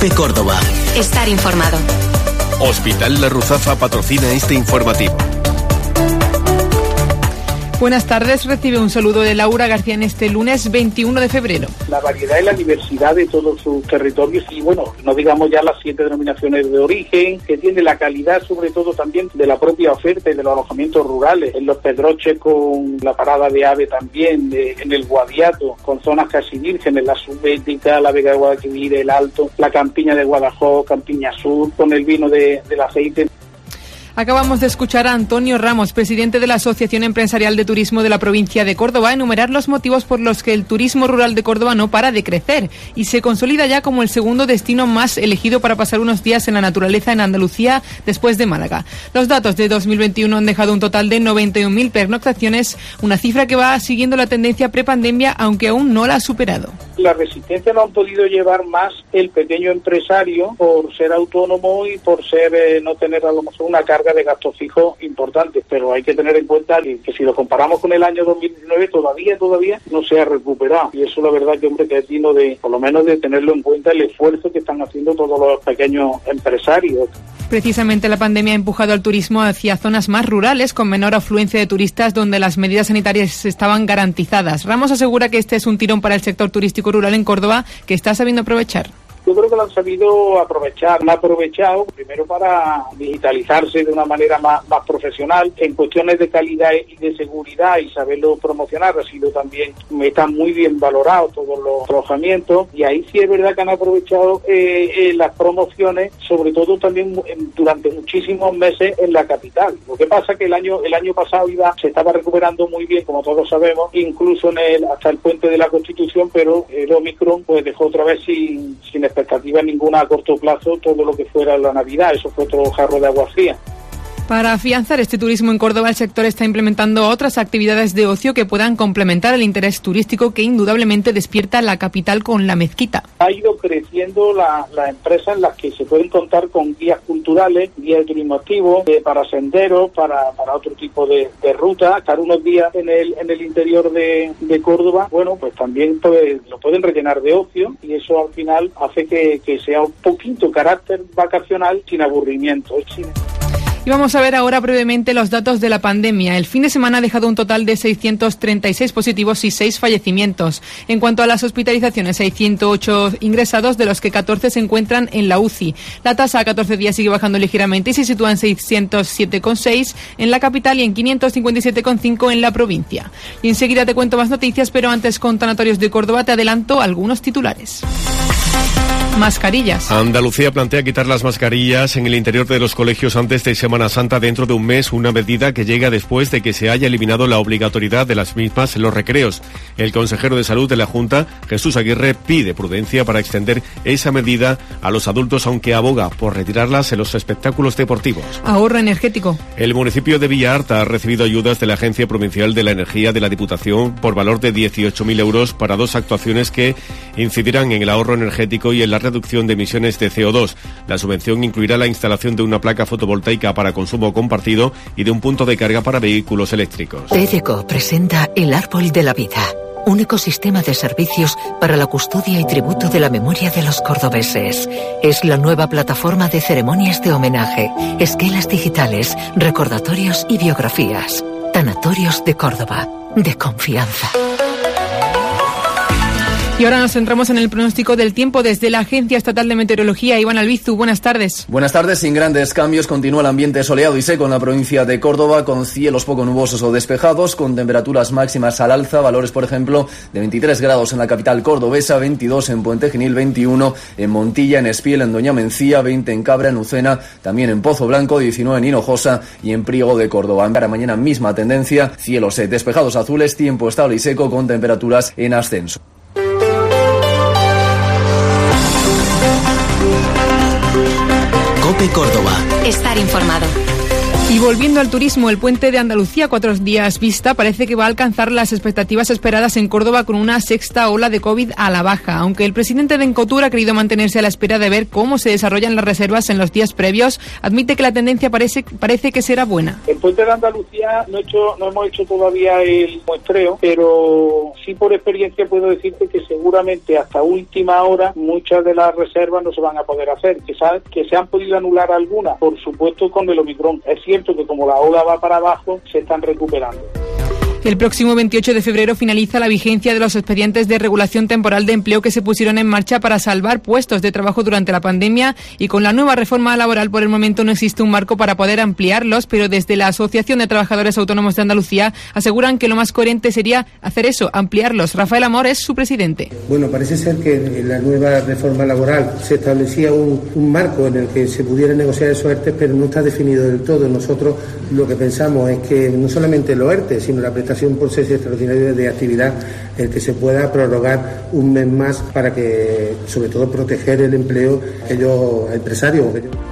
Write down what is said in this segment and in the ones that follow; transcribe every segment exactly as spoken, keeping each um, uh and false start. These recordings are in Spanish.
COPE Córdoba. Estar informado. Hospital La Ruzafa patrocina este informativo. Buenas tardes, recibe un saludo de Laura García en este lunes veintiuno de febrero. La variedad y la diversidad de todos sus territorios y, bueno, no digamos ya las siete denominaciones de origen, que tiene la calidad sobre todo también de la propia oferta y de los alojamientos rurales, en los Pedroches con la parada de ave también, de, en el Guadiato, con zonas casi vírgenes, la Subbética, la Vega de Guadalquivir, el Alto, la Campiña de Guadajoz, Campiña Sur, con el vino de, del aceite. Acabamos de escuchar a Antonio Ramos, presidente de la Asociación Empresarial de Turismo de la provincia de Córdoba, enumerar los motivos por los que el turismo rural de Córdoba no para de crecer y se consolida ya como el segundo destino más elegido para pasar unos días en la naturaleza en Andalucía después de Málaga. Los datos de dos mil veintiuno han dejado un total de noventa y un mil pernoctaciones, una cifra que va siguiendo la tendencia prepandemia, aunque aún no la ha superado. La resistencia lo han podido llevar más el pequeño empresario por ser autónomo y por ser eh, no tener a lo mejor una carga de gastos fijos importantes, pero hay que tener en cuenta que, que si lo comparamos con el año dos mil diecinueve todavía todavía no se ha recuperado, y eso la verdad que hombre que es digno de por lo menos de tenerlo en cuenta el esfuerzo que están haciendo todos los pequeños empresarios. Precisamente la pandemia ha empujado al turismo hacia zonas más rurales con menor afluencia de turistas donde las medidas sanitarias estaban garantizadas. Ramos asegura que este es un tirón para el sector turístico rural en Córdoba que está sabiendo aprovechar. Yo creo que lo han sabido aprovechar, lo han aprovechado primero para digitalizarse de una manera más, más profesional, en cuestiones de calidad y de seguridad y saberlo promocionar, ha sido también, están muy bien valorados todos los alojamientos, y ahí sí es verdad que han aprovechado eh, eh, las promociones, sobre todo también durante muchísimos meses en la capital. Lo que pasa que el año el año pasado iba se estaba recuperando muy bien, como todos sabemos, incluso en el hasta el puente de la Constitución, pero el Omicron pues dejó otra vez sin, sin expectativa ninguna a corto plazo todo lo que fuera la Navidad. Eso fue otro jarro de agua fría. Para afianzar este turismo en Córdoba, el sector está implementando otras actividades de ocio que puedan complementar el interés turístico que indudablemente despierta la capital con la mezquita. Ha ido creciendo la, la empresa en las que se pueden contar con guías culturales, guías de turismo activo, eh, para senderos, para, para otro tipo de, de rutas, estar unos días en el en el interior de, de Córdoba. Bueno, pues también pues, lo pueden rellenar de ocio, y eso al final hace que, que sea un poquito carácter vacacional sin aburrimiento. Sin... Y vamos a ver ahora brevemente los datos de la pandemia. El fin de semana ha dejado un total de seiscientos treinta y seis positivos y seis fallecimientos. En cuanto a las hospitalizaciones, hay ciento ocho ingresados, de los que catorce se encuentran en la U C I. La tasa a catorce días sigue bajando ligeramente y se sitúa en seiscientos siete coma seis en la capital y en quinientos cincuenta y siete coma cinco en la provincia. Y enseguida te cuento más noticias, pero antes, con Tanatorios de Córdoba, te adelanto algunos titulares. Mascarillas. Andalucía plantea quitar las mascarillas en el interior de los colegios antes de Semana Santa dentro de un mes, una medida que llega después de que se haya eliminado la obligatoriedad de las mismas en los recreos. El consejero de Salud de la Junta, Jesús Aguirre, pide prudencia para extender esa medida a los adultos, aunque aboga por retirarlas en los espectáculos deportivos. Ahorro energético. El municipio de Villarta ha recibido ayudas de la Agencia Provincial de la Energía de la Diputación por valor de dieciocho mil euros para dos actuaciones que incidirán en el ahorro energético y en la reducción de emisiones de C O dos. La subvención incluirá la instalación de una placa fotovoltaica para consumo compartido y de un punto de carga para vehículos eléctricos. Tedeco presenta El Árbol de la Vida, un ecosistema de servicios para la custodia y tributo de la memoria de los cordobeses. Es la nueva plataforma de ceremonias de homenaje, esquelas digitales, recordatorios y biografías. Tanatorios de Córdoba, de confianza. Y ahora nos centramos en el pronóstico del tiempo desde la Agencia Estatal de Meteorología. Iván Albizu, buenas tardes. Buenas tardes. Sin grandes cambios, continúa el ambiente soleado y seco en la provincia de Córdoba, con cielos poco nubosos o despejados, con temperaturas máximas al alza, valores por ejemplo de veintitrés grados en la capital cordobesa, veintidós en Puente Genil, veintiuno en Montilla, en Espiel, en Doña Mencía, veinte en Cabra, en Ucena, también en Pozo Blanco, diecinueve en Hinojosa y en Priego de Córdoba. Para mañana misma tendencia, cielos despejados azules, tiempo estable y seco con temperaturas en ascenso. COPE Córdoba. Estar informado. Y volviendo al turismo, el puente de Andalucía, cuatro días vista, parece que va a alcanzar las expectativas esperadas en Córdoba con una sexta ola de COVID a la baja. Aunque el presidente de Encotur ha querido mantenerse a la espera de ver cómo se desarrollan las reservas en los días previos, admite que la tendencia parece, parece que será buena. El puente de Andalucía no, he hecho, no hemos hecho todavía el muestreo, pero sí por experiencia puedo decirte que seguramente hasta última hora muchas de las reservas no se van a poder hacer, que se, ha, que se han podido anular algunas, por supuesto con el Omicron. Es cierto que como la ola va para abajo, se están recuperando. El próximo veintiocho de febrero finaliza la vigencia de los expedientes de regulación temporal de empleo que se pusieron en marcha para salvar puestos de trabajo durante la pandemia, y con la nueva reforma laboral por el momento no existe un marco para poder ampliarlos, pero desde la Asociación de Trabajadores Autónomos de Andalucía aseguran que lo más coherente sería hacer eso, ampliarlos. Rafael Amor es su presidente. Bueno, parece ser que en la nueva reforma laboral se establecía un, un marco en el que se pudiera negociar esos ERTE, pero no está definido del todo. Nosotros lo que pensamos es que no solamente los ERTE, sino la prestación por cese extraordinario de actividad, el que se pueda prorrogar un mes más para que, sobre todo, proteger el empleo de aquellos empresarios.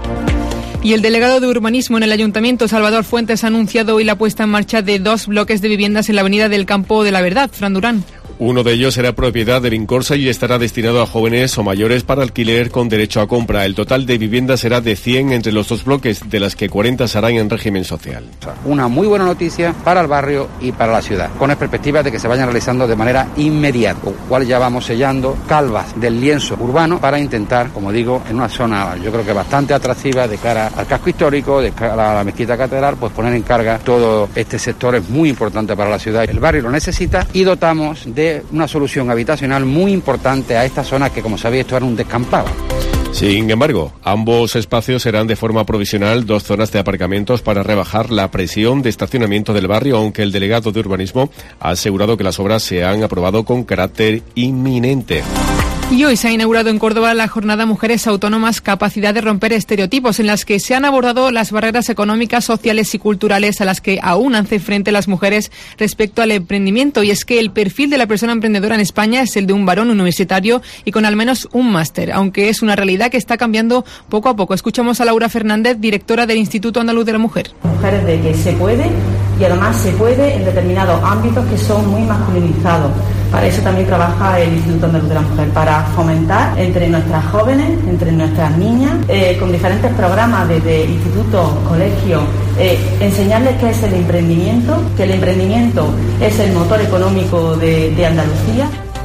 Y el delegado de Urbanismo en el Ayuntamiento, Salvador Fuentes, ha anunciado hoy la puesta en marcha de dos bloques de viviendas en la avenida del Campo de la Verdad. Fran Durán. Uno de ellos será propiedad de Vincorsa y estará destinado a jóvenes o mayores para alquiler con derecho a compra. El total de viviendas será de cien entre los dos bloques, de las que cuarenta serán en régimen social. Una muy buena noticia para el barrio y para la ciudad, con las perspectivas de que se vayan realizando de manera inmediata, con lo cual ya vamos sellando calvas del lienzo urbano para intentar, como digo, en una zona yo creo que bastante atractiva de cara al casco histórico, de cara a la mezquita catedral, pues poner en carga todo este sector es muy importante para la ciudad. El barrio lo necesita y dotamos de una solución habitacional muy importante a esta zona que, como sabéis, esto era un descampado. Sin embargo, ambos espacios serán de forma provisional dos zonas de aparcamientos para rebajar la presión de estacionamiento del barrio, aunque el delegado de Urbanismo ha asegurado que las obras se han aprobado con carácter inminente. Y hoy se ha inaugurado en Córdoba la jornada Mujeres Autónomas, capacidad de romper estereotipos, en las que se han abordado las barreras económicas, sociales y culturales a las que aún hacen frente las mujeres respecto al emprendimiento. Y es que el perfil de la persona emprendedora en España es el de un varón universitario y con al menos un máster, aunque es una realidad que está cambiando poco a poco. Escuchamos a Laura Fernández, directora del Instituto Andaluz de la Mujer. Mujeres de que se puede, y además se puede en determinados ámbitos que son muy masculinizados. Para eso también trabaja el Instituto Andaluz de la Mujer, para fomentar entre nuestras jóvenes, entre nuestras niñas, eh, con diferentes programas desde institutos, colegios, eh, enseñarles qué es el emprendimiento, que el emprendimiento es el motor económico de, de Andalucía.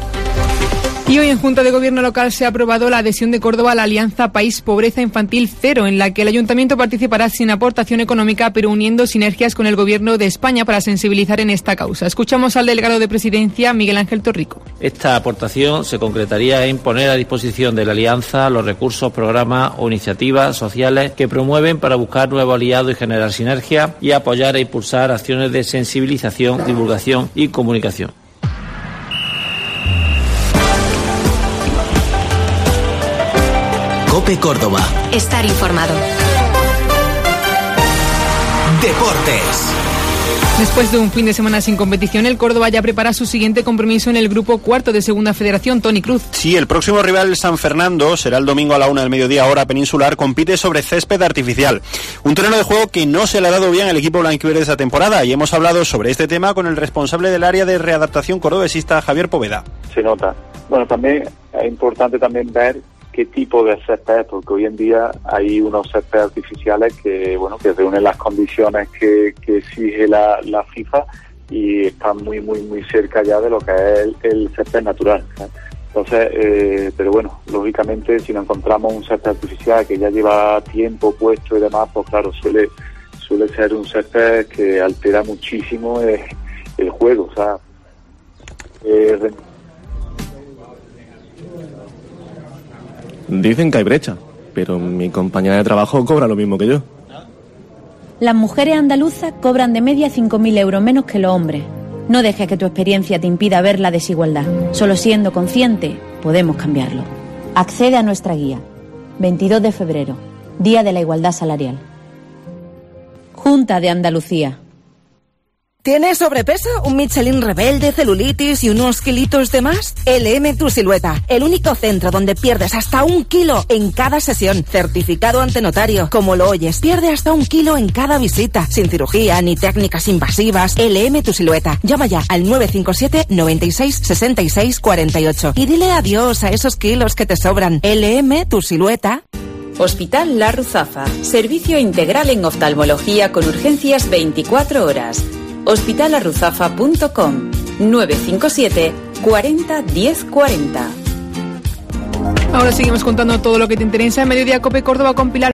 Y hoy en Junta de Gobierno Local se ha aprobado la adhesión de Córdoba a la Alianza País Pobreza Infantil Cero, en la que el Ayuntamiento participará sin aportación económica, pero uniendo sinergias con el Gobierno de España para sensibilizar en esta causa. Escuchamos al delegado de Presidencia, Miguel Ángel Torrico. Esta aportación se concretaría en poner a disposición de la Alianza los recursos, programas o iniciativas sociales que promueven para buscar nuevos aliados y generar sinergias, y apoyar e impulsar acciones de sensibilización, divulgación y comunicación. COPE Córdoba. Estar informado. Deportes. Después de un fin de semana sin competición, el Córdoba ya prepara su siguiente compromiso en el grupo cuarto de Segunda Federación. Toni Cruz. Sí, el próximo rival, el San Fernando, será el domingo a la una del mediodía, hora peninsular. Compite sobre césped artificial. Un terreno de juego que no se le ha dado bien al equipo blanquiverde esta temporada, y hemos hablado sobre este tema con el responsable del área de readaptación cordobesista, Javier Poveda. Se nota. Bueno, también es importante también ver qué tipo de césped, porque hoy en día hay unos césped artificiales que, bueno, que reúnen las condiciones que, que exige la, la FIFA y están muy, muy, muy cerca ya de lo que es el, el césped natural, ¿sabes? Entonces, eh, pero bueno, lógicamente si nos encontramos un césped artificial que ya lleva tiempo puesto y demás, pues claro, suele, suele ser un césped que altera muchísimo el, el juego, o sea, eh, Dicen que hay brecha, pero mi compañera de trabajo cobra lo mismo que yo. Las mujeres andaluzas cobran de media cinco mil euros menos que los hombres. No dejes que tu experiencia te impida ver la desigualdad. Solo siendo consciente podemos cambiarlo. Accede a nuestra guía. veintidós de febrero, Día de la Igualdad Salarial. Junta de Andalucía. ¿Tienes sobrepeso, un Michelin rebelde, celulitis y unos kilitos de más? L M Tu Silueta, el único centro donde pierdes hasta un kilo en cada sesión. Certificado ante notario. Como lo oyes, pierde hasta un kilo en cada visita. Sin cirugía ni técnicas invasivas. L M Tu Silueta. Llama ya al nueve cinco siete, noventa y seis, sesenta y seis, cuarenta y ocho y dile adiós a esos kilos que te sobran. L M Tu Silueta. Hospital La Ruzafa. Servicio integral en oftalmología con urgencias veinticuatro horas. hospital la ruzafa punto com nueve cinco siete, cuarenta, diez, cuarenta. Ahora seguimos contando todo lo que te interesa. Mediodía Cope Córdoba con Pilar